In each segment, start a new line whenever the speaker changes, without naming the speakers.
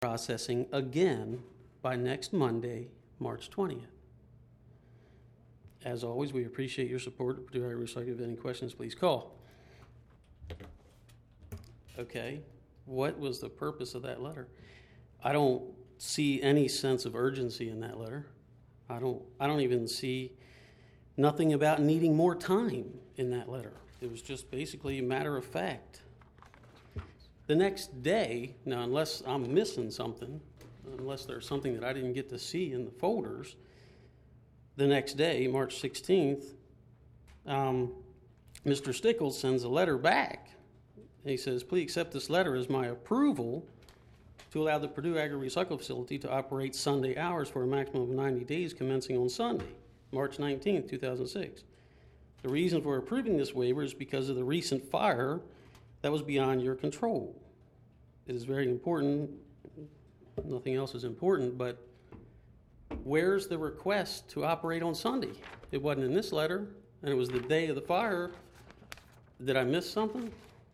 processing again by next Monday, March 20th. As always, we appreciate your support of Purdue Agri Recycling. If any questions, please call. Okay, what was the purpose of that letter? I don't see any sense of urgency in that letter. I don't even see nothing about needing more time in that letter. It was just basically a matter of fact. The next day, now unless I'm missing something, unless there's something that I didn't get to see in the folders, the next day, March 16th, Mr. Stickles sends a letter back. He says, please accept this letter as my approval to allow the Purdue Agri Recycle Facility to operate Sunday hours for a maximum of 90 days commencing on Sunday, March 19th, 2006. The reason for approving this waiver is because of the recent fire that was beyond your control. It is very important. Nothing else is important, but where's the request to operate on Sunday? It wasn't in this letter, and it was the day of the fire. Did I miss something?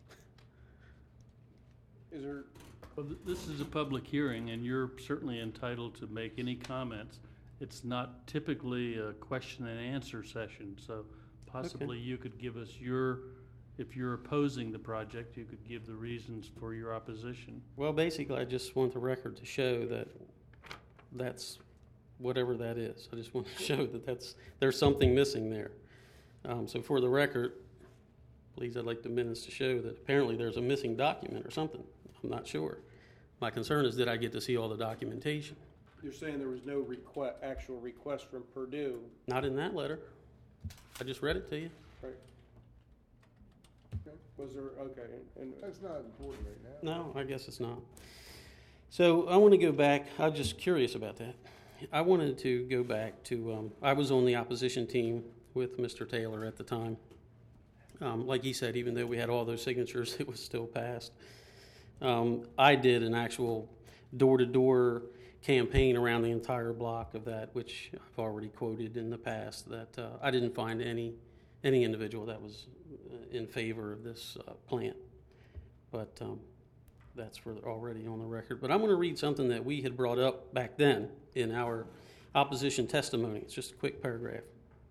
Is there?
Well, this is a public hearing, and you're certainly entitled to make any comments. It's not typically a question and answer session, so possibly you could give us if you're opposing the project, you could give the reasons for your opposition.
Well, basically, I just want the record to show that that's whatever that is. I just want to show that there's something missing there. So for the record, please, I'd like the minutes to show that apparently there's a missing document or something. I'm not sure. My concern is, did I get to see all the documentation?
You're saying there was no actual request from Purdue?
Not in that letter. I just read it to you.
Right. Okay. Was there? Okay. And
That's not important right now.
No, I guess it's not. So I want to go back. I'm just curious about that. I wanted to go back to, I was on the opposition team with Mr. Taylor at the time. Like he said, even though we had all those signatures, it was still passed. I did an actual door-to-door campaign around the entire block of that, which I've already quoted in the past, that I didn't find any individual that was in favor of this plant. But that's already on the record. But I'm going to read something that we had brought up back then in our opposition testimony. It's just a quick paragraph.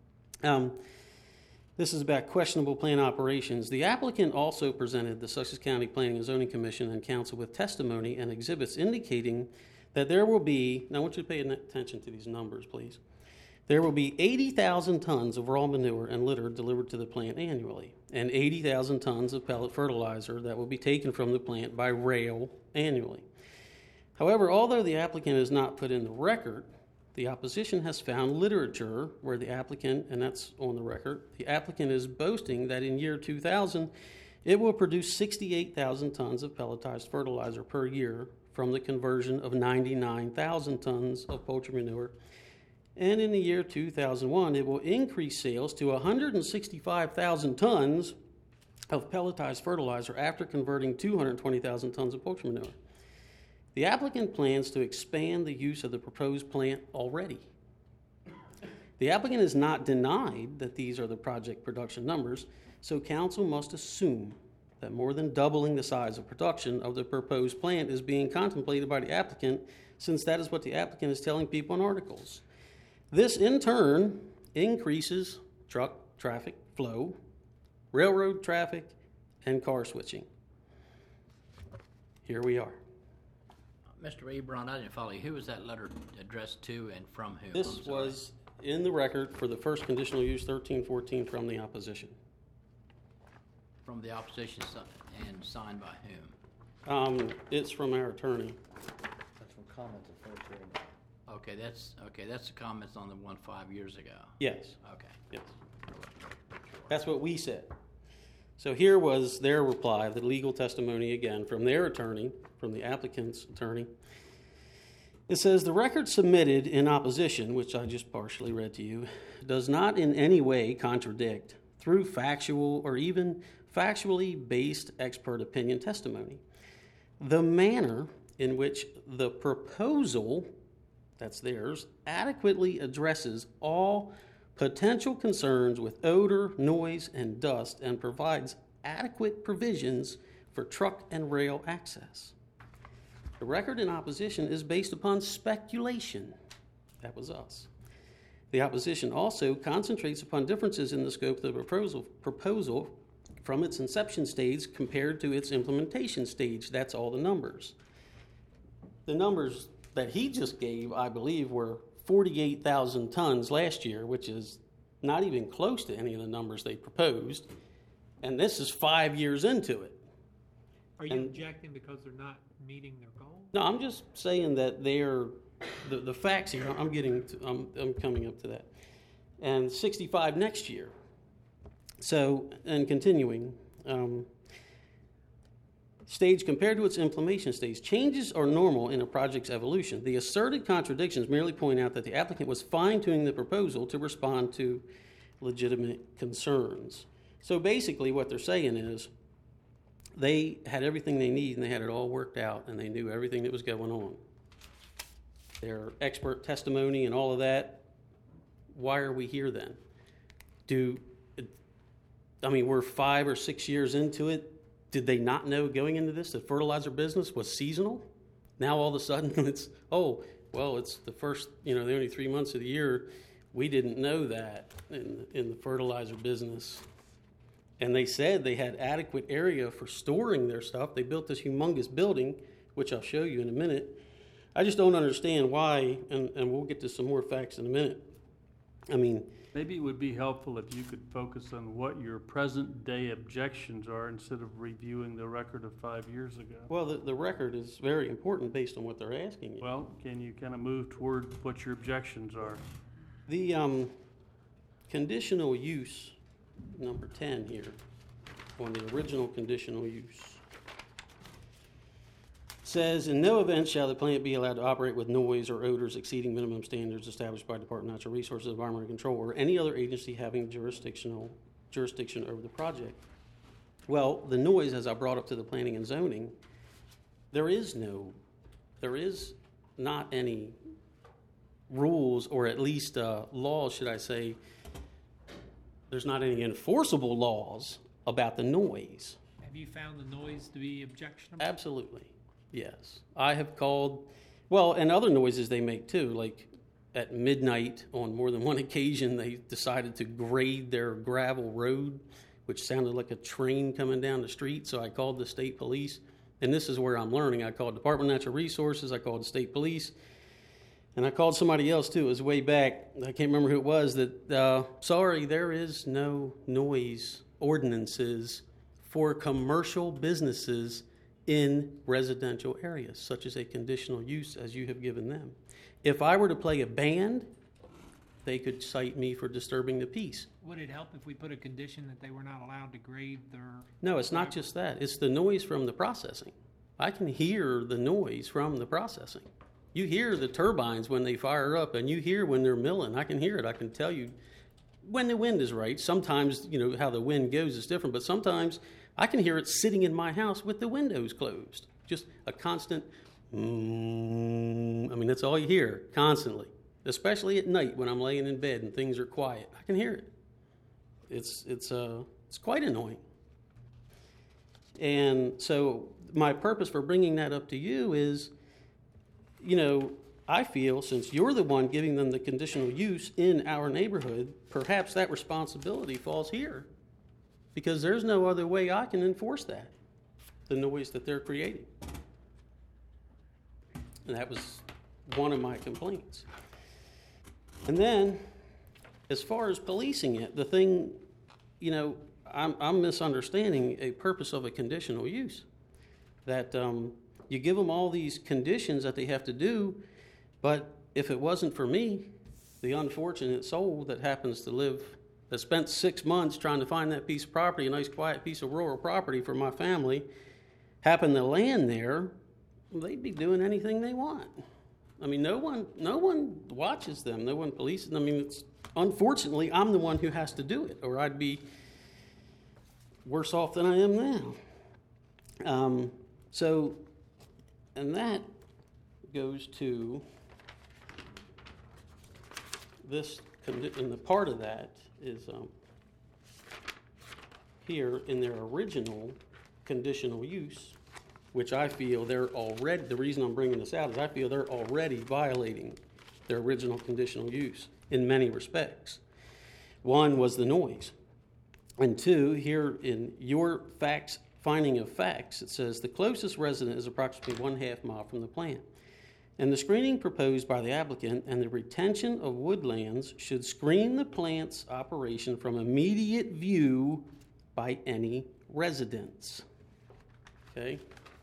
This is about questionable plant operations. The applicant also presented the Sussex County Planning and Zoning Commission and Council with testimony and exhibits indicating that there will be, now I want you to pay attention to these numbers, please. There will be 80,000 tons of raw manure and litter delivered to the plant annually, and 80,000 tons of pellet fertilizer that will be taken from the plant by rail annually. However, although the applicant has not put in the record, the opposition has found literature where the applicant, and that's on the record, the applicant is boasting that in year 2000, it will produce 68,000 tons of pelletized fertilizer per year from the conversion of 99,000 tons of poultry manure. And in the year 2001, it will increase sales to 165,000 tons of pelletized fertilizer after converting 220,000 tons of poultry manure. The applicant plans to expand the use of the proposed plant already. The applicant has not denied that these are the project production numbers, so council must assume that more than doubling the size of production of the proposed plant is being contemplated by the applicant, since that is what the applicant is telling people in articles. This, in turn, increases truck traffic flow, railroad traffic, and car switching. Here we are.
Mr. Ebron, I didn't follow you. Who was that letter addressed to and from whom?
This was in the record for the first conditional use 1314 from the opposition.
From the opposition and signed by whom?
It's from our attorney.
That's from comments at first hearing.
Okay. That's the comments on the one 5 years ago.
Yes.
Okay.
Yes. That's what we said. So here was their reply, the legal testimony again from their attorney, from the applicant's attorney. It says, the record submitted in opposition, which I just partially read to you, does not in any way contradict through factual or even factually based expert opinion testimony the manner in which the proposal, that's theirs, adequately addresses all potential concerns with odor, noise, and dust, and provides adequate provisions for truck and rail access. The record in opposition is based upon speculation. That was us. The opposition also concentrates upon differences in the scope of the proposal from its inception stage compared to its implementation stage. That's all the numbers. The numbers that he just gave, I believe, were 48,000 tons last year, which is not even close to any of the numbers they proposed. And this is 5 years into it.
Are you
And-
objecting because they're not meeting their goal?
No, I'm just saying that the facts here, I'm coming up to that. And 65 next year. So, and continuing, stage compared to its implementation stage. Changes are normal in a project's evolution. The asserted contradictions merely point out that the applicant was fine-tuning the proposal to respond to legitimate concerns. So basically what they're saying is they had everything they need and they had it all worked out and they knew everything that was going on. Their expert testimony and all of that, why are we here then? We're 5 or 6 years into it. Did they not know going into this that fertilizer business was seasonal? Now all of a sudden it's the first, the only 3 months of the year. We didn't know that in the fertilizer business. And they said they had adequate area for storing their stuff. They built this humongous building, which I'll show you in a minute. I just don't understand why, and we'll get to some more facts in a minute.
Maybe it would be helpful if you could focus on what your present-day objections are instead of reviewing the record of 5 years ago.
Well, the record is very important based on what they're asking you.
Well, can you kind of move toward what your objections are?
The conditional use, number 10 here, on the original conditional use, says, in no event shall the plant be allowed to operate with noise or odors exceeding minimum standards established by the Department of Natural Resources, Environmental Control, or any other agency having jurisdiction over the project. Well, the noise, as I brought up to the planning and zoning, there is not any rules, or at least laws, should I say. There's not any enforceable laws about the noise.
Have you found the noise to be objectionable?
Absolutely, yes. I have called, and other noises they make too, like at midnight on more than one occasion, they decided to grade their gravel road, which sounded like a train coming down the street, so I called the state police, and this is where I'm learning. I called Department of Natural Resources, I called the state police, and I called somebody else too. It was way back, I can't remember who it was, that, sorry, there is no noise ordinances for commercial businesses in residential areas, such as a conditional use as you have given them. If I were to play a band, they could cite me for disturbing the peace.
Would it help if we put a condition that they were not allowed to grade their...
No, it's not just that. It's the noise from the processing. I can hear the noise from the processing. You hear the turbines when they fire up, and you hear when they're milling. I can hear it. I can tell you when the wind is right. Sometimes, how the wind goes is different, but sometimes I can hear it sitting in my house with the windows closed. Just a constant, that's all you hear constantly, especially at night when I'm laying in bed and things are quiet. I can hear it. It's quite annoying. And so my purpose for bringing that up to you is, I feel since you're the one giving them the conditional use in our neighborhood, perhaps that responsibility falls here, because there's no other way I can enforce that, the noise that they're creating. And that was one of my complaints. And then, as far as policing it, the thing, I'm misunderstanding a purpose of a conditional use. That you give them all these conditions that they have to do, but if it wasn't for me, the unfortunate soul that happens to live, that spent 6 months trying to find that piece of property, a nice quiet piece of rural property for my family, happened to land there, they'd be doing anything they want. No one watches them, no one polices them. Unfortunately, I'm the one who has to do it, or I'd be worse off than I am now. And that goes to this, and the part of that is here in their original conditional use, which I feel they're already, the reason I'm bringing this out is I feel they're already violating their original conditional use in many respects. One was the noise. And two, here in your facts, finding of facts, it says the closest resident is approximately 1/2 mile from the plant. And the screening proposed by the applicant and the retention of woodlands should screen the plant's operation from immediate view by any residents. Okay?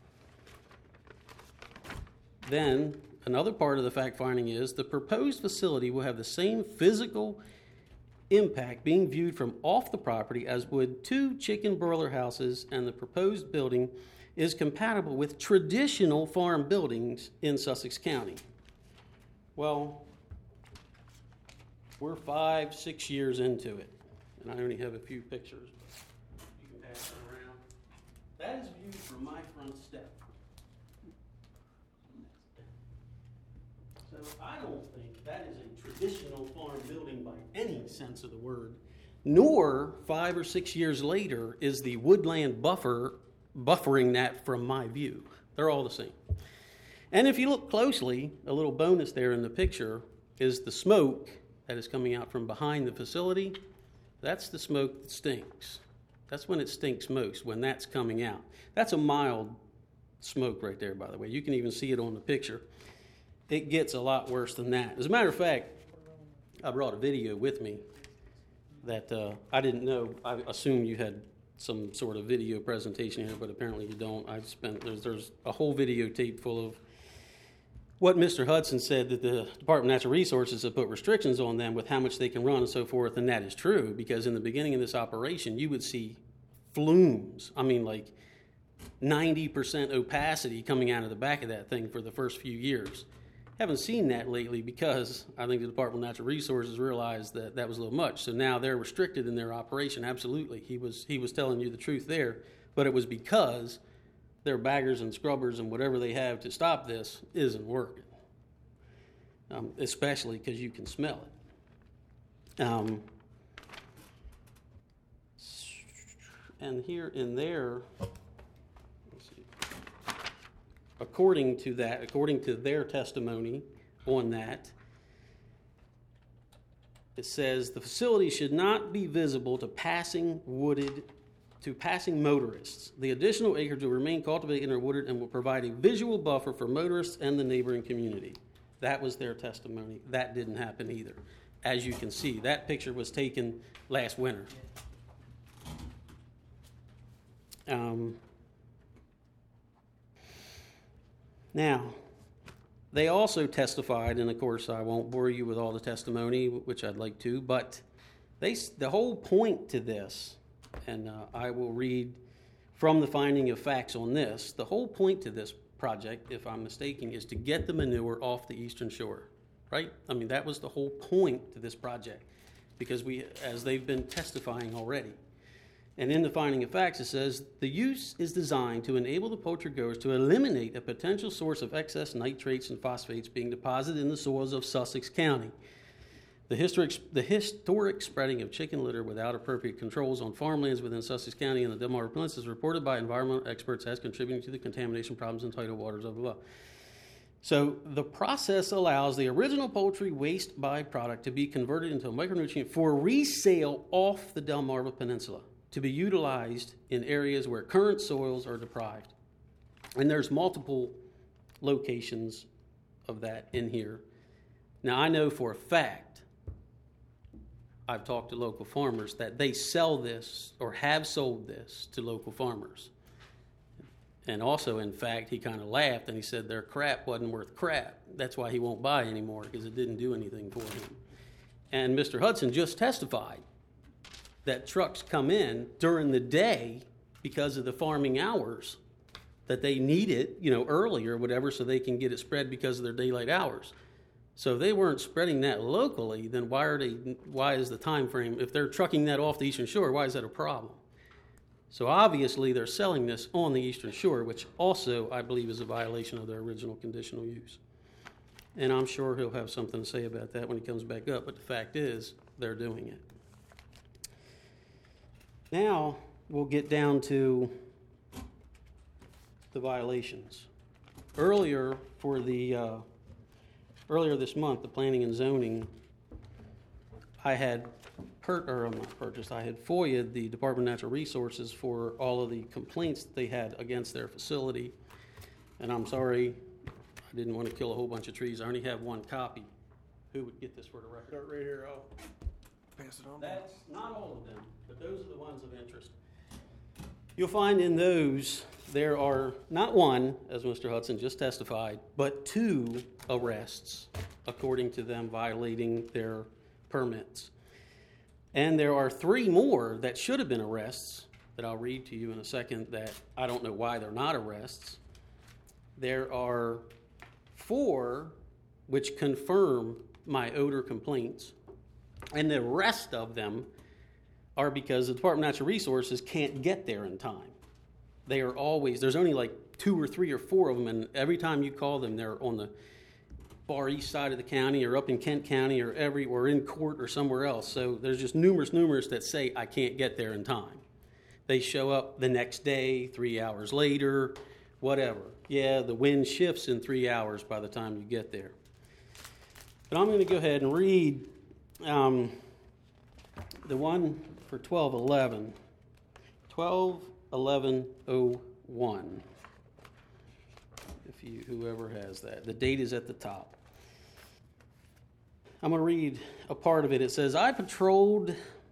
Then, another part of the fact finding is the proposed facility will have the same physical impact being viewed from off the property as would 2 chicken broiler houses, and the proposed building is compatible with traditional farm buildings in Sussex County. Well, we're 5-6 years into it, and I only have a few pictures. You can pass it around. That is viewed from my front step. So I don't think that is a traditional farm building by any sense of the word, nor 5 or 6 years later is the woodland buffering that from my view. They're all the same. And if you look closely, a little bonus there in the picture is the smoke that is coming out from behind the facility. That's the smoke that stinks. That's when it stinks most, when that's coming out. That's a mild smoke right there, by the way. You can even see it on the picture. It gets a lot worse than that. As a matter of fact, I brought a video with me that I didn't know. I assumed you had some sort of video presentation here, but apparently you don't. There's a whole videotape full of what Mr. Hudson said, that the Department of Natural Resources have put restrictions on them with how much they can run and so forth, and that is true, because in the beginning of this operation, you would see flumes. I mean, like 90% opacity coming out of the back of that thing for the first few years. Haven't seen that lately because I think the Department of Natural Resources realized that that was a little much. So now they're restricted in their operation. Absolutely. He was telling you the truth there, but it was because their baggers and scrubbers and whatever they have to stop this isn't working, especially because you can smell it. And here and there, let's see. According to their testimony on that, it says the facility should not be visible to passing motorists. The additional acreage will remain cultivated and wooded and will provide a visual buffer for motorists and the neighboring community. That was their testimony. That didn't happen either. As you can see, that picture was taken last winter. Now, they also testified, and of course I won't bore you with all the testimony, which I'd like to, but the whole point to this, and I will read from the finding of facts on this, the whole point to this project, if I'm mistaken, is to get the manure off the eastern shore, right? I mean, that was the whole point to this project, because as they've been testifying already. And in the finding of facts, it says, the use is designed to enable the poultry growers to eliminate a potential source of excess nitrates and phosphates being deposited in the soils of Sussex County. The historic spreading of chicken litter without appropriate controls on farmlands within Sussex County and the Delmarva Peninsula is reported by environmental experts as contributing to the contamination problems in tidal waters, blah, blah, blah. So the process allows the original poultry waste byproduct to be converted into a micronutrient for resale off the Delmarva Peninsula, to be utilized in areas where current soils are deprived. And there's multiple locations of that in here. Now, I know for a fact, I've talked to local farmers, that they sell this or have sold this to local farmers. And also, in fact, he kind of laughed and he said their crap wasn't worth crap. That's why he won't buy anymore, because it didn't do anything for him. And Mr. Hudson just testified that trucks come in during the day because of the farming hours, that they need it, early or whatever, so they can get it spread because of their daylight hours. So if they weren't spreading that locally, then why is the time frame, if they're trucking that off the Eastern Shore, why is that a problem? So obviously they're selling this on the Eastern Shore, which also I believe is a violation of their original conditional use. And I'm sure he'll have something to say about that when he comes back up, but the fact is, they're doing it. Now, we'll get down to the violations. Earlier this month, the planning and zoning, I had I had FOIA'd the Department of Natural Resources for all of the complaints that they had against their facility. And I'm sorry, I didn't want to kill a whole bunch of trees. I only have one copy. Who would get this for the record?
Start right here, I'll pass it on.
That's not all of them, but those are the ones of interest. You'll find in those, there are not one, as Mr. Hudson just testified, but 2 arrests, according to them violating their permits. And there are 3 more that should have been arrests, that I'll read to you in a second, that I don't know why they're not arrests. There are 4 which confirm my odor complaints, and the rest of them are because the Department of Natural Resources can't get there in time. They are always, there's only like 2 or 3 or 4 of them, and every time you call them, they're on the far east side of the county or up in Kent County or in court or somewhere else. So there's just numerous that say I can't get there in time. They show up the next day, 3 hours later, whatever. Yeah, the wind shifts in 3 hours by the time you get there. But I'm going to go ahead and read the one for 12/11. 12/11/01. Whoever has that. The date is at the top. I'm going to read a part of it. It says, I patrol,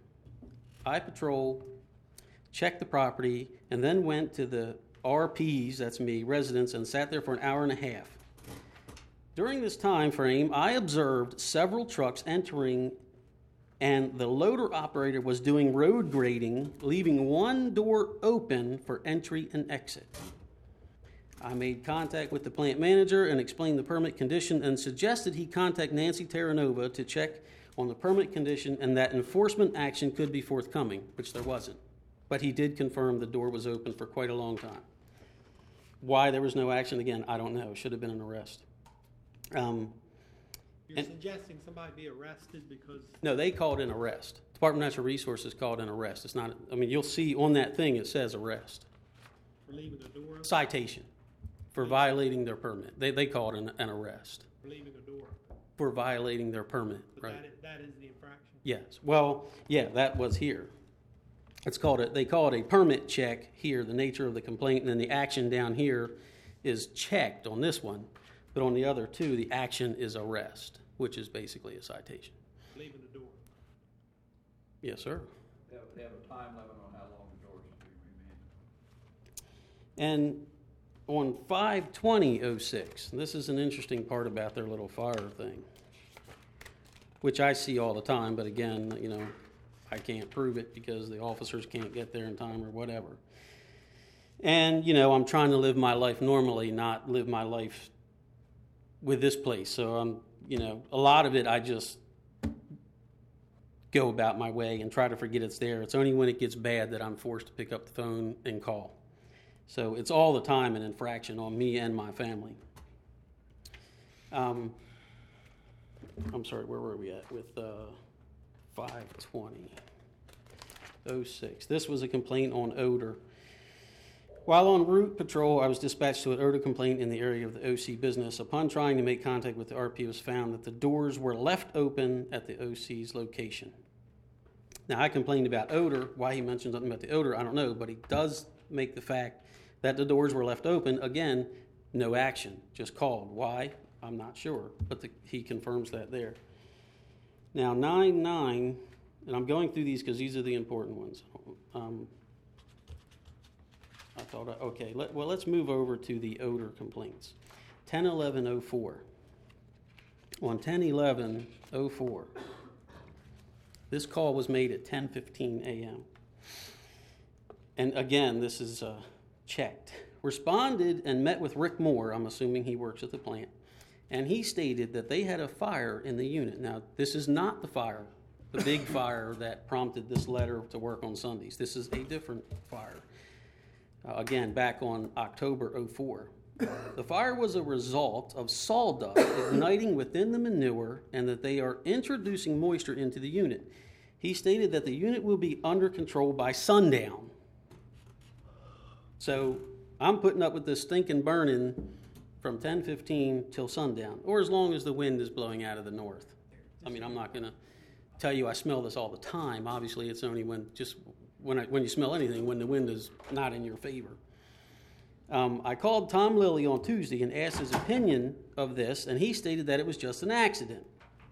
checked the property, and then went to the RPs, that's me, residents, and sat there for an hour and a half. During this time frame, I observed several trucks entering, and the loader operator was doing road grading, leaving one door open for entry and exit. I made contact with the plant manager and explained the permit condition and suggested he contact Nancy Terranova to check on the permit condition and that enforcement action could be forthcoming, which there wasn't. But he did confirm the door was open for quite a long time. Why there was no action, again, I don't know. It should have been an arrest.
You're suggesting somebody be arrested because...
No, they called an arrest. Department of Natural Resources called an arrest. It's not, I mean, you'll see on that thing it says arrest.
For leaving the door open?
Citation for violating their permit. They called an arrest.
For leaving the door open?
For violating their permit,
But
right?
that is the infraction?
Yes. Well, yeah, that was here. They call it a permit check here, the nature of the complaint, and then the action down here is checked on this one. But on the other 2, the action is arrest, which is basically a citation.
Leaving the door?
Yes, sir.
They have a time limit on how long the doors will be remanded.
And on 5/20/06, this is an interesting part about their little fire thing, which I see all the time, but again, you know, I can't prove it because the officers can't get there in time or whatever. And, you know, I'm trying to live my life normally, not live my life with this place. So I'm, you know, a lot of it I just go about my way and try to forget it's there. It's only when it gets bad that I'm forced to pick up the phone and call. So it's all the time an infraction on me and my family. I'm sorry, where were we at with 5/20/06? This was a complaint on odor. While on route patrol, I was dispatched to an odor complaint in the area of the OC business. Upon trying to make contact with the RP, it was found that the doors were left open at the OC's location. Now, I complained about odor. Why he mentioned something about the odor, I don't know, but he does make the fact that the doors were left open. Again, no action, just called. Why? I'm not sure, but he confirms that there. Now, 9/9, and I'm going through these because these are the important ones. Let's move over to the odor complaints. 10/11/04. On 10/11/04, this call was made at 10:15 a.m. And again, this is checked. Responded and met with Rick Moore, I'm assuming he works at the plant, and he stated that they had a fire in the unit. Now, this is not the fire, the big fire that prompted this letter to work on Sundays. This is a different fire. Again, back on October 04. The fire was a result of sawdust igniting within the manure and that they are introducing moisture into the unit. He stated that the unit will be under control by sundown. So I'm putting up with this stinking burning from 10:15 till sundown, or as long as the wind is blowing out of the north. I mean, I'm not going to tell you I smell this all the time. Obviously, it's only when you smell anything, when the wind is not in your favor. I called Tom Lilly on Tuesday and asked his opinion of this, and he stated that it was just an accident.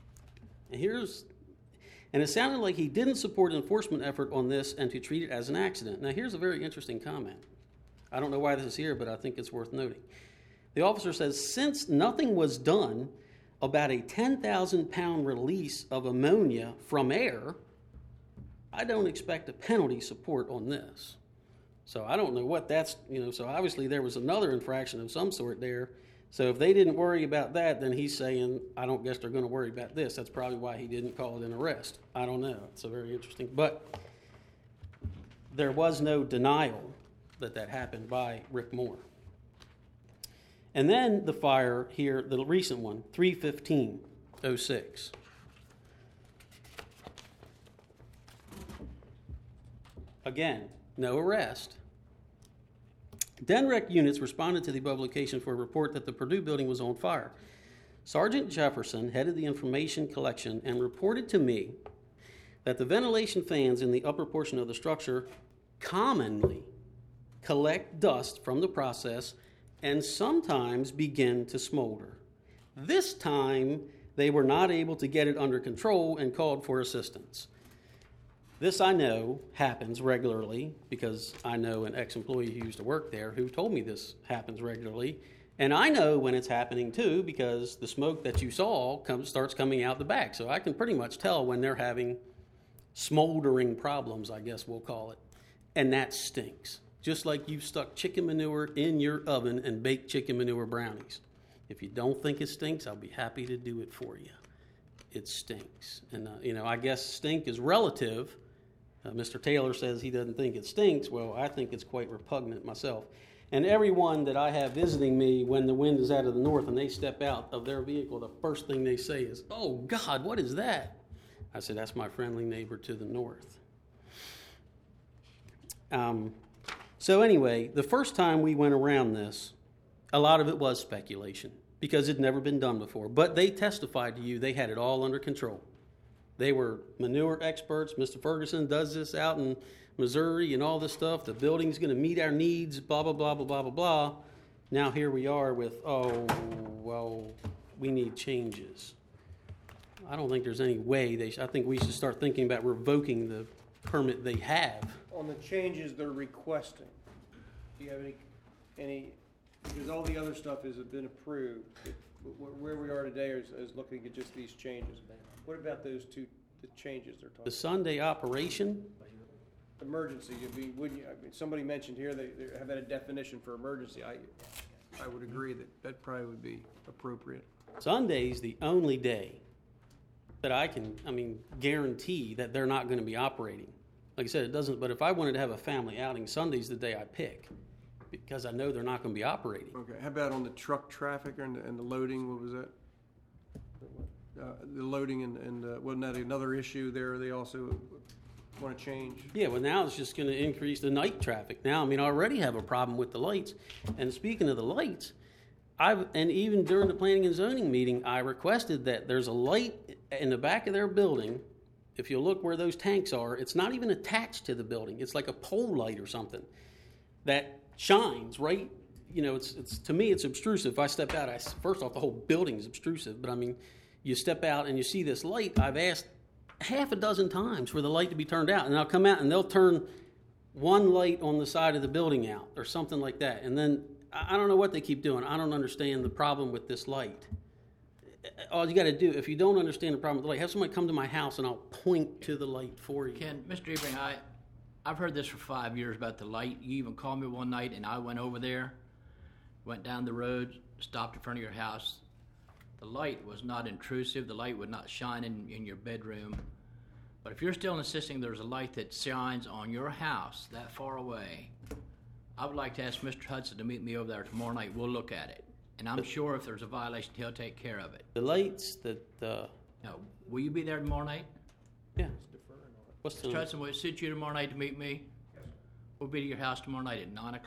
And it sounded like he didn't support an enforcement effort on this and to treat it as an accident. Now, here's a very interesting comment. I don't know why this is here, but I think it's worth noting. The officer says, since nothing was done about a 10,000-pound release of ammonia from air, I don't expect a penalty support on this. So I don't know what that's, so obviously there was another infraction of some sort there. So if they didn't worry about that, then he's saying, I don't guess they're going to worry about this. That's probably why he didn't call it an arrest. I don't know. It's a very interesting. But there was no denial that happened by Rick Moore. And then the fire here, the recent one, 3/15/06. Again, no arrest. DENREC units responded to the above location for a report that the Purdue building was on fire. Sergeant Jefferson headed the information collection and reported to me that the ventilation fans in the upper portion of the structure commonly collect dust from the process and sometimes begin to smolder. This time, they were not able to get it under control and called for assistance. This I know happens regularly because I know an ex-employee who used to work there who told me this happens regularly. And I know when it's happening too because the smoke that you saw starts coming out the back. So I can pretty much tell when they're having smoldering problems, I guess we'll call it. And that stinks. Just like you've stuck chicken manure in your oven and baked chicken manure brownies. If you don't think it stinks, I'll be happy to do it for you. It stinks. And, I guess stink is relative. Mr. Taylor says he doesn't think it stinks. Well, I think it's quite repugnant myself. And everyone that I have visiting me when the wind is out of the north and they step out of their vehicle, the first thing they say is, "Oh, God, what is that?" I said, "That's my friendly neighbor to the north." So anyway, the first time we went around this, a lot of it was speculation because it'd never been done before. But they testified to you they had it all under control. They were manure experts. Mr. Ferguson does this out in Missouri and all this stuff. The building's going to meet our needs, blah, blah, blah, blah, blah, blah, blah. Now here we are with, we need changes. I don't think there's any way I think we should start thinking about revoking the permit they have.
On the changes they're requesting, do you have any, because all the other stuff has been approved, where we are today is looking at just these changes. What about the changes they're talking
The Sunday operation,
about? Emergency, somebody mentioned here they have had a definition for emergency. I would agree that probably would be appropriate.
Sunday's the only day that I can, guarantee that they're not going to be operating. Like I said, it doesn't, but if I wanted to have a family outing, Sunday's the day I pick because I know they're not going to be operating.
Okay, how about on the truck traffic and the loading, what was that? The loading and wasn't that another issue there they also want to change?
Yeah, well now it's just going to increase the night traffic. Now, I already have a problem with the lights. And speaking of the lights, and even during the planning and zoning meeting, I requested that there's a light in the back of their building. If you look where those tanks are, it's not even attached to the building. It's like a pole light or something that shines right. It's to me, it's obtrusive. If I step out, first off, the whole building is obtrusive. But you step out and you see this light. I've asked half a dozen times for the light to be turned out, and I'll come out and they'll turn one light on the side of the building out or something like that. And then I don't know what they keep doing. I don't understand the problem with this light. All you got to do, if you don't understand the problem with the light, have somebody come to my house and I'll point to the light for you.
Ken, Mr. Ebring, I've heard this for 5 years about the light. You even called me one night and I went over there, went down the road, stopped in front of your house. The light was not intrusive. The light would not shine in your bedroom. But if you're still insisting there's a light that shines on your house that far away, I would like to ask Mr. Hudson to meet me over there tomorrow night. We'll look at it. And I'm sure if there's a violation, he'll take care of it.
The lights that,
No, will you be there tomorrow night?
yeah. What's
Mr. Hudson, will it suit you tomorrow night to meet me? Yes. We'll be at your house tomorrow night at 9 o'clock.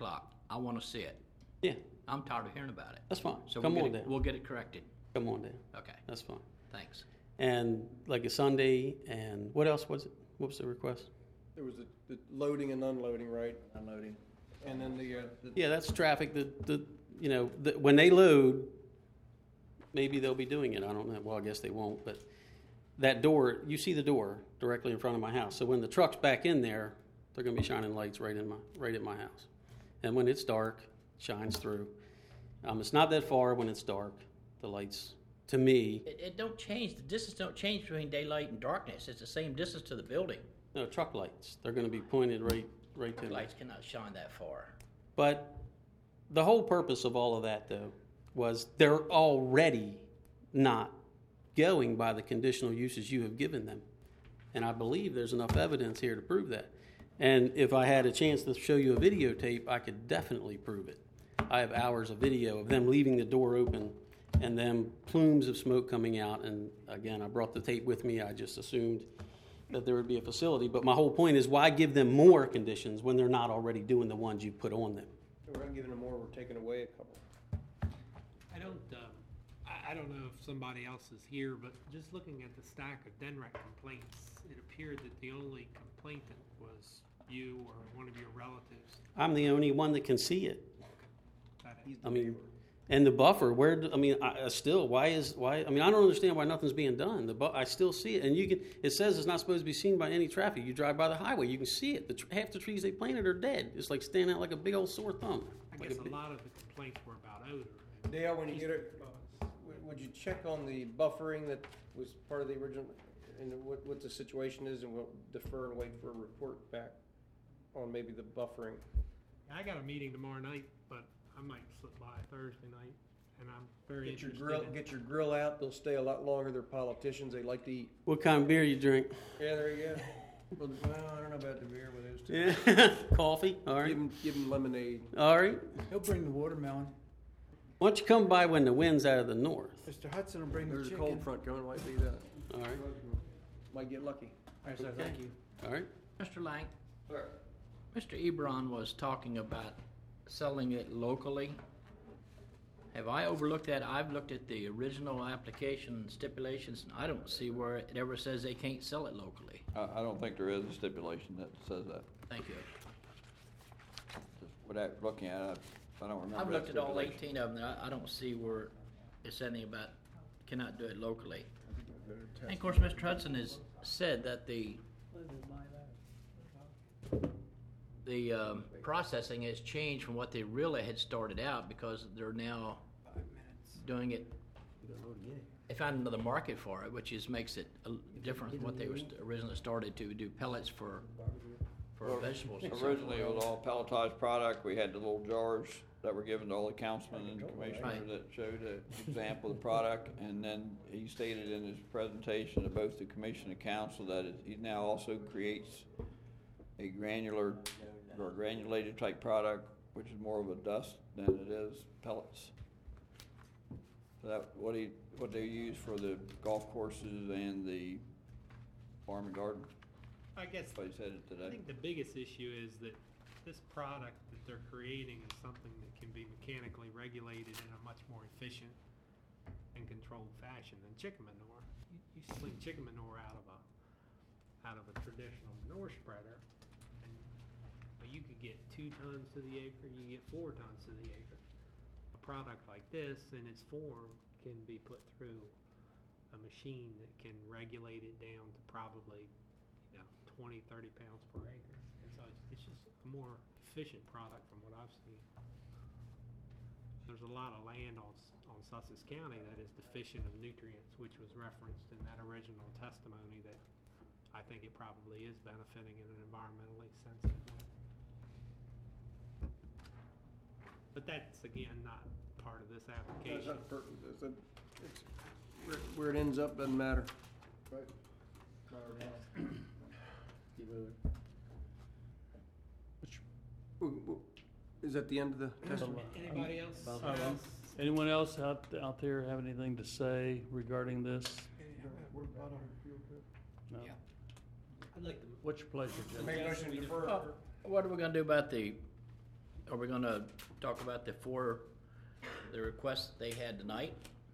I want to see it.
Yeah,
I'm tired of hearing about it.
that's fine.
So
Come
we'll
on
get it,
down.
we'll get it corrected.
Come on down.
Okay,
That's fine.
thanks.
And like a Sunday, and what else was it? What was the request?
There was the loading and unloading, right?
Unloading.
And then the
Yeah, that's traffic. When they load, maybe they'll be doing it. I don't know. Well, I guess they won't. But that door, you see the door directly in front of my house. So when the truck's back in there, they're going to be shining lights right at my house. And when it's dark, it shines through. It's not that far when it's dark. The lights, to me,
It don't change, the distance don't change between daylight and darkness. It's the same distance to the building.
no truck lights. They're going to be pointed right to me.
Lights cannot shine that far.
But the whole purpose of all of that, though, was they're already not going by the conditional uses you have given them. And I believe there's enough evidence here to prove that. And if I had a chance to show you a videotape, I could definitely prove it. I have hours of video of them leaving the door open and them plumes of smoke coming out. And again, I brought the tape with me. I just assumed that there would be a facility. But my whole point is, why give them more conditions when they're not already doing the ones you put on them?
we're not giving them more, we're taking away a couple.
I don't know if somebody else is here, but just looking at the stack of DENREC complaints, it appeared that the only complainant was you or one of your relatives.
I'm the only one that can see it.
That
I mean, and the buffer, I don't understand why nothing's being done. I still see it, and it says it's not supposed to be seen by any traffic. You drive by the highway, you can see it. Half the trees they planted are dead. It's like standing out like a big old sore thumb.
I guess a lot of the complaints were about odor.
Dale, when you get it, would you check on the buffering that was part of the original, and what the situation is, and we'll defer and wait for a report back on maybe the buffering?
I got a meeting tomorrow night, but I might slip by Thursday night, and I'm very
Get your
interested.
get your grill out, they'll stay a lot longer, they're politicians, they like to eat.
What kind of beer you drink?
Yeah, there you go. Well, I don't know about the beer with those two.
Yeah, coffee. All right,
Give them lemonade.
all right.
He'll bring the watermelon.
Why don't you come by when the wind's out of the north?
Mr. Hudson will bring the
There's a
chicken.
cold front coming, might be that.
All right,
Might get lucky.
All right, sir, thank you.
all right.
Mr. Lang, Mr. Ebron was talking about selling it locally. Have I overlooked that? I've looked at the original application stipulations, and I don't see where it ever says they can't sell it locally.
I don't think there is a stipulation that says that.
Thank you.
Just without looking at it, I don't remember.
I've
that
looked at all
stipulation.
18 of them, and I don't see where it said anything about cannot do it locally. And of course, Mr. Hudson has said that the processing has changed from what they really had started out, because they're now doing it. They found another market for it, which makes it different from what they were originally started to do pellets for vegetables. and so
Originally, it
forth.
was all pelletized product. We had the little jars that were given to all the councilmen and commissioners
Right.
that showed an example of the product. And then he stated in his presentation to both the commission and council that he now also creates a granular or granulated type product, which is more of a dust than it is pellets. So that what they use for the golf courses and the farm and garden.
I guess,
That's what he said it
I
today.
think the biggest issue is that this product that they're creating is something that can be mechanically regulated in a much more efficient and controlled fashion than chicken manure. You sling chicken manure out of a traditional manure spreader, and you could get 2 tons to the acre, you can get 4 tons to the acre. A product like this, in its form, can be put through a machine that can regulate it down to probably 20, 30 pounds per acre. And so it's just a more efficient product from what I've seen. There's a lot of land on Sussex County that is deficient of nutrients, which was referenced in that original testimony, that I think it probably is benefiting in an environmentally sensitive way. But that's, again, not part of this
That's
application.
not pertinent. It's where it ends up doesn't matter. Right. Is that the end of the testimony?
Anybody else?
Anyone else out there have anything to say regarding this? No?
I'd like to
What's your pleasure, Judge?
Make a motion to defer.
What are we gonna do about the are we gonna talk about the requests they had tonight?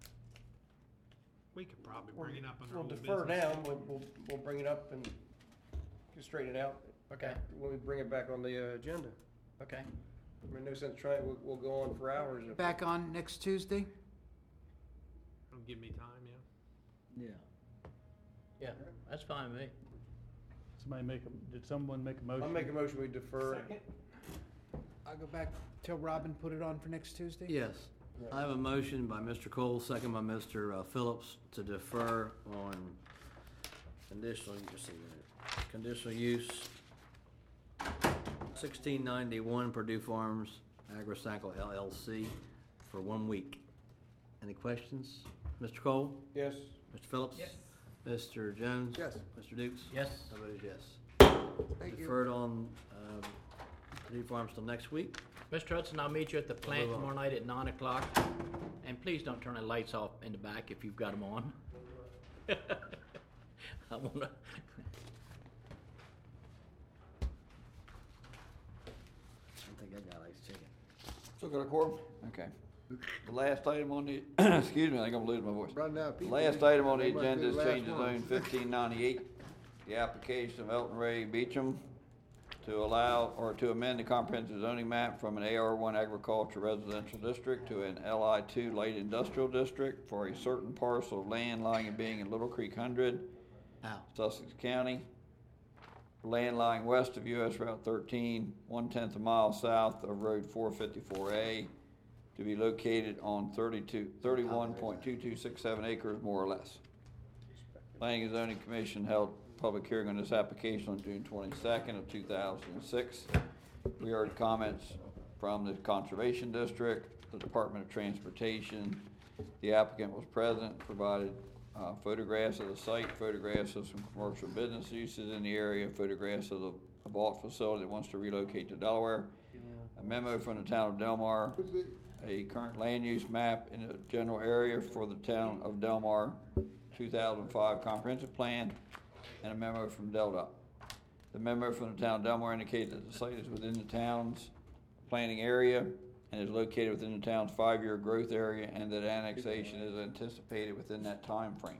We could probably bring it up under
We'll
old
defer
business.
down, we'll bring it up and straighten it out.
Okay.
When we bring it back on the agenda.
Okay.
I mean, no sense trying, we'll go on for hours. if-
Back on next Tuesday?
Don't give me time, yeah.
Yeah.
Yeah, that's fine with me.
Did someone make a motion?
I'll make a motion, we defer.
I'll go back, tell Robin, put it on for next Tuesday?
Yes. I have a motion by Mr. Cole, second by Mr. Phillips, to defer on conditional use 1691 Purdue Farms AgriSackle LLC for 1 week. Any questions? Mr. Cole?
Yes,
Mr. Phillips?
Yes.
Mr. Jones?
Yes.
Mr. Dukes?
Yes.
I vote is yes.
Thank you.
Deferred on Purdue Farms till next week.
Mr. Hudson, I'll meet you at the plant
Move on.
tomorrow night at 9 o'clock. And please don't turn the lights off in the back if you've got them on. I wanna.
I think that guy likes chicken.
Still got a quorum? Okay. The last item on the, excuse me, I think I'm losing my voice.
run down.
The last item on the agenda is change of zone 1598, the application of Elton Ray Beecham to allow, or to amend the comprehensive zoning map from an AR1 agriculture residential district to an LI2 light industrial district for a certain parcel of land lying and being in Little Creek 100, Sussex County, land lying west of US Route 13, 1/10 a mile south of Road 454A, to be located on 31.2267 acres, more or less. Planning and Zoning Commission held public hearing on this application on June 22nd of 2006. We heard comments from the Conservation District, the Department of Transportation. The applicant was present, provided photographs of the site, photographs of some commercial business uses in the area, photographs of the vault facility that wants to relocate to Delaware, a memo from the town of Delmar, a current land use map in the general area for the town of Delmar, 2005 comprehensive plan, and a memo from DelDOT. The memo from the town of Delmar indicated that the site is within the town's planning area and is located within the town's 5-year growth area, and that annexation is anticipated within that time frame.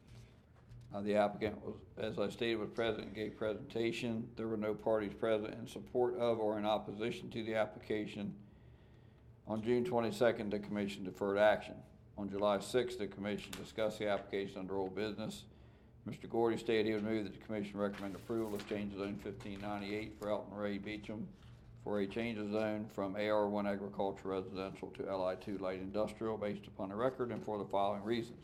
The applicant was, as I stated, was present and gave presentation. There were no parties present in support of or in opposition to the application. On June 22nd, the commission deferred action. On July 6th, the commission discussed the application under old business. Mr. Gordy stated he would move that the commission recommend approval of change of zone 1598 for Elton Ray Beecham for a change of zone from AR1 agriculture residential to LI2 light industrial based upon the record and for the following reasons.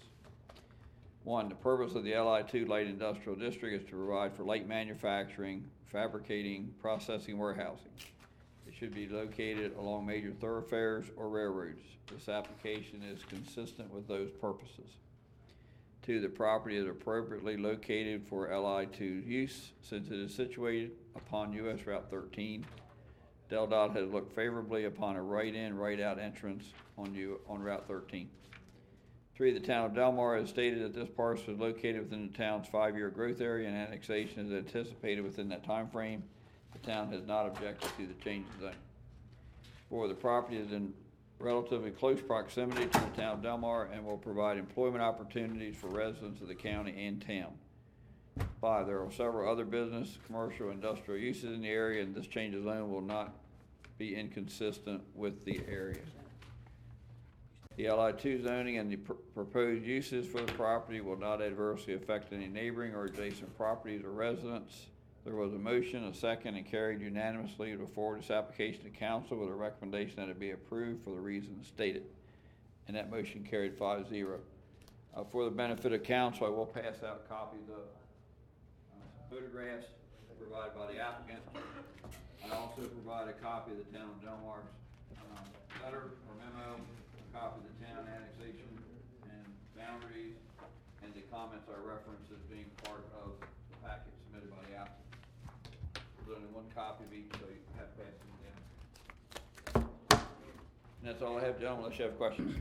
1, the purpose of the LI2 light industrial district is to provide for light manufacturing, fabricating, processing, warehousing. It should be located along major thoroughfares or railroads. This application is consistent with those purposes. 2, the property is appropriately located for LI2 use since it is situated upon US Route 13. DelDOT has looked favorably upon a right-in, right-out entrance on Route 13. 3, the town of Delmar has stated that this parcel is located within the town's 5-year growth area and annexation is anticipated within that time frame. The town has not objected to the change in zone. 4, the property is in relatively close proximity to the town of Delmar and will provide employment opportunities for residents of the county and town. 5, there are several other business, commercial, industrial uses in the area, and this change of zone will not be inconsistent with the area. The LI2 zoning and the proposed uses for the property will not adversely affect any neighboring or adjacent properties or residents. There was a motion, a second, and carried unanimously to forward this application to council with a recommendation that it be approved for the reasons stated. And that motion carried 5-0. For the benefit of council, I will pass out copies of photographs provided by the applicant. I also provide a copy of the town of Delmar's letter or memo, a copy of the town annexation and boundaries, and the comments I referenced as being part of the packet submitted by the applicant. There's only one copy of each, so you have to pass them down. And that's all I have, gentlemen, unless you have questions.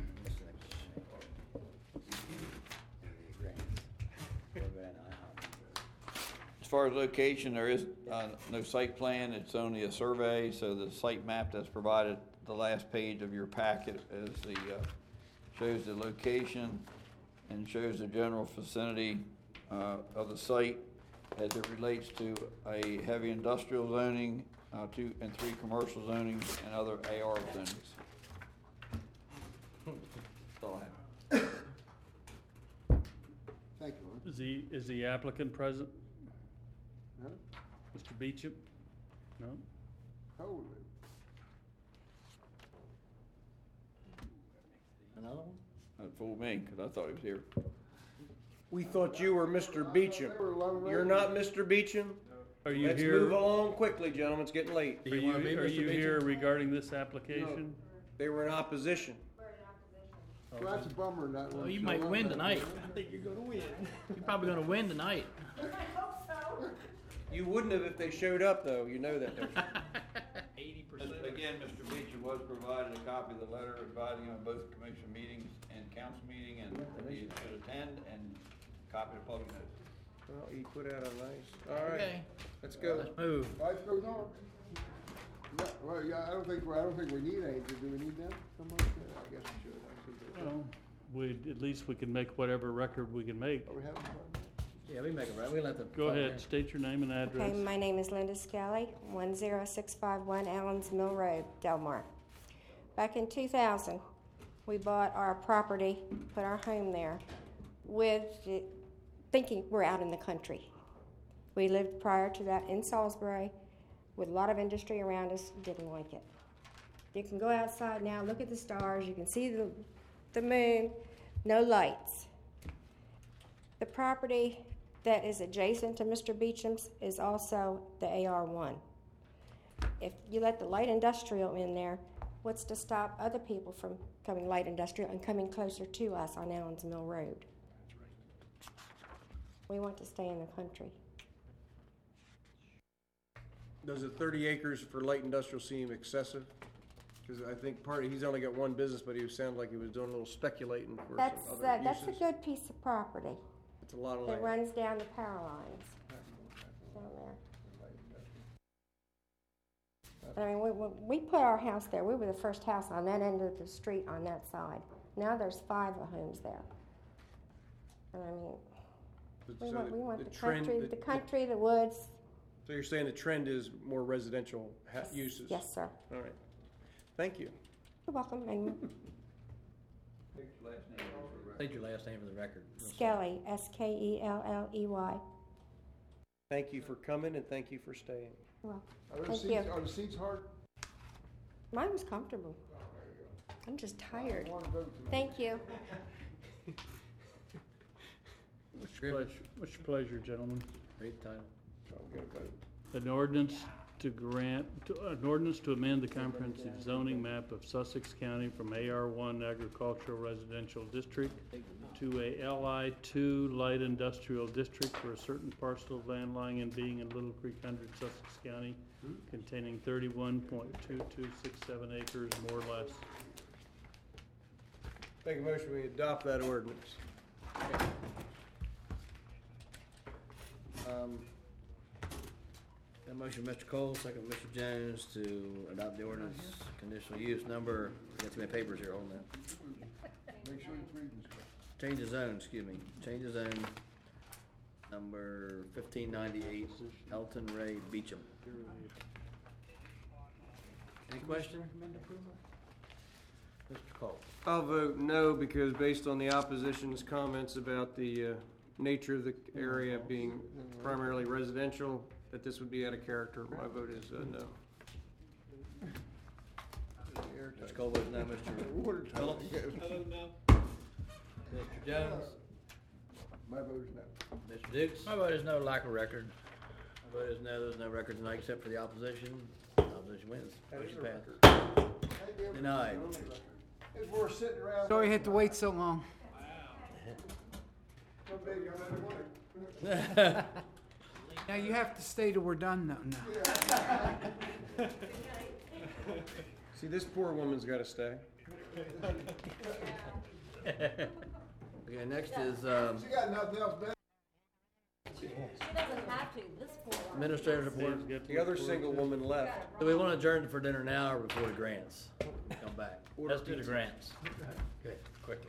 Mr.
far as location, there is no site plan, it's only a survey, so the site map that's provided, the last page of your packet is shows the location and shows the general vicinity of the site as it relates to a heavy industrial zoning, 2 and 3 commercial zonings, and other AR zonings. That's all I have.
Thank you, Ron.
Is the applicant present?
No?
Mr. Beecham? No?
Hold
Another one?
That fooled me, because I thought he was here.
We thought you were Mr. Beecham. You're not Mr. Beecham?
Are you
Let's
here?
move along quickly, gentlemen, it's getting late.
Are you here regarding this application?
They were in opposition.
it. Well, that's a bummer, not.
Well, you might win tonight.
I think you're gonna win.
You're probably gonna win tonight.
You wouldn't have if they showed up, though, you know that, don't you?
80%.
Again, Mr. Beecham was provided a copy of the letter advising on both commission meetings and council meeting, and he should attend, and copy of public notice.
Well, he put out a nice, all right,
Okay,
let's go.
let's move.
Life goes on. No, well, yeah, I don't think we need anything. Do we need them so much? Yeah, I guess we should. I think
Well, at least we can make whatever record we can make.
Are we having fun?
Yeah, we make it right, we let the.
Go ahead, state your name and address.
Okay, my name is Linda Skelly, 10651 Allens Mill Road, Delmar. Back in 2000, we bought our property, put our home there, thinking we're out in the country. We lived prior to that in Salisbury with a lot of industry around us, didn't like it. You can go outside now, look at the stars, you can see the moon, no lights. The property that is adjacent to Mr. Beecham's is also the AR1. If you let the light industrial in there, what's to stop other people from coming light industrial and coming closer to us on Allens Mill Road? We want to stay in the country.
Does the 30 acres for light industrial seem excessive? Because I think he's only got one business, but he sounded like he was doing a little speculating for some other
That's a
uses.
good piece of property.
It's a lot of
It
land.
runs down the power lines down there. I mean, when we put our house there, we were the first house on that end of the street on that side. Now there's 5 homes there. And I mean, we want the country, the woods.
So you're saying the trend is more residential uses?
Yes, sir.
All right. Thank you.
You're welcome. And
State your last name for the record.
Skelly, Skelley.
Thank you for coming and thank you for staying.
Well,
Are
thank you.
the seats hard?
Mine was comfortable. I'm just tired.
I want to vote tonight.
Thank you.
What's your pleasure, gentlemen?
Read the title.
Oh, we gotta vote.
An ordinance to amend the comprehensive zoning map of Sussex County from AR1 agricultural residential district to a LI2 light industrial district for a certain parcel of land lying and being in Little Creek Hundred, Sussex County, containing 31.2267 acres, more or less.
Make a motion, we adopt that ordinance.
A motion, Mr. Cole, second, Mr. Jones, to adopt the ordinance, conditional use number, I got too many papers here on that.
Make sure it's reading.
Change of zone, excuse me, change of zone, number 1598, Elton Ray Beecham. Any question? Mr. Cole.
I'll vote no because based on the opposition's comments about the nature of the area being primarily residential, that this would be out of character, my vote is no.
Mr. Cole votes no, Mr. Phillips. Mr. Jones.
My vote is no.
Mr. Dukes.
My vote is no, lack of record.
My vote is no, there's no record tonight except for the opposition. Opposition wins. Motion passes. Denied.
It's worth sitting around.
Sorry you had to wait so long. Now you have to stay till we're done though now.
See, this poor woman's gotta stay.
Okay, next is,
She got nothing else better.
She doesn't have to, this point.
Administrator's report.
Dave's got
The other
report,
single
too.
woman left.
Do we want to adjourn for dinner now or before the grants come back?
Order
Let's do the
pizza.
grants. Good, quickly.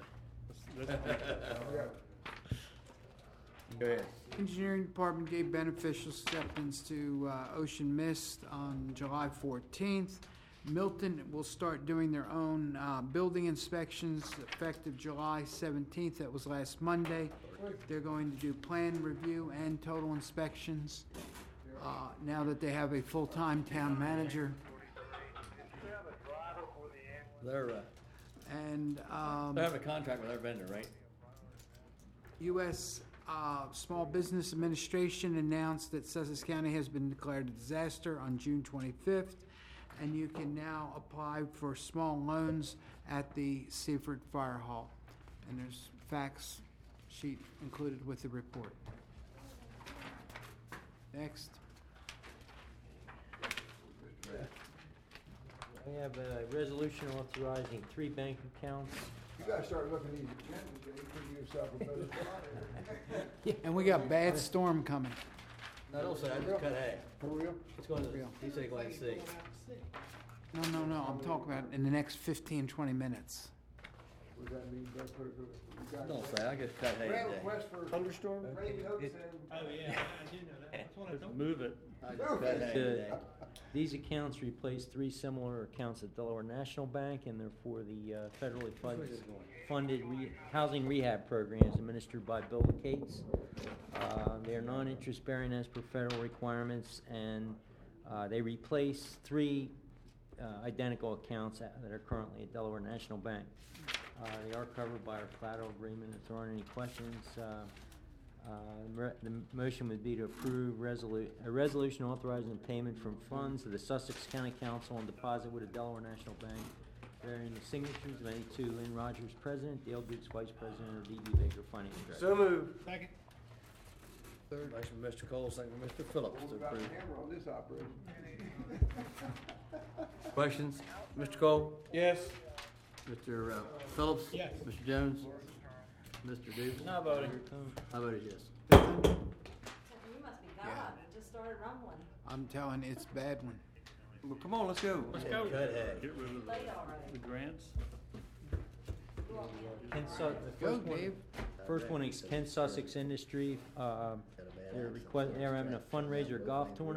Go ahead.
Engineering Department gave beneficial acceptance to Ocean Mist on July 14th. Milton will start doing their own building inspections effective July 17th. That was last Monday. They're going to do plan review and total inspections now that they have a full-time town manager.
They're
And
having a contract with our vendor, right?
U.S. Small Business Administration announced that Sussex County has been declared a disaster on June 25th, and you can now apply for small loans at the Seaford Fire Hall. And there's facts sheet included with the report. Next.
We have a resolution authorizing 3 bank accounts.
You gotta start looking at these agendas, Jay, give yourself a better spot.
And we got bad storm coming.
No, don't say, I just cut hay.
For real?
It's going to,
Real.
he said going to see.
No, I'm talking about in the next 15, 20 minutes.
What does that mean? Don't put it, you got
Don't say, I just cut hay
Grant
today.
request for
Thunderstorm?
raincoats and.
Oh, yeah, I do know that. That's what I told
Move it.
I just cut hay today.
These accounts replace 3 similar accounts at Delaware National Bank, and they're for the federally funded housing rehab programs administered by Bill Cates. They are non-interest bearing as per federal requirements, and they replace 3 identical accounts that are currently at Delaware National Bank. They are covered by our collateral agreement. If there aren't any questions, the motion would be to approve a resolution authorizing the payment from funds to the Sussex County Council on deposit with the Delaware National Bank, bearing the signatures of any 2, Lynn Rogers, President, Dale Dukes, Vice President, or D.B. Baker, Finance Director.
So moved.
Second.
Motion from Mr. Cole, second from Mr. Phillips to
Hold about the
approve.
hammer on this operation.
Questions? Mr. Cole?
Yes.
Mr. Phillips?
Yes.
Mr. Jones? Mr. Dukes?
Not voting.
I voted yes.
You must be God, it just started rumbling.
I'm telling you, it's a bad one.
Well, come on, let's go.
Let's go.
Cut hay.
Get rid of
Late already.
the grants.
Ken the
Go,
first one,
Dave.
first one is Ken Sussex Industry. They're having a fundraiser golf tournament.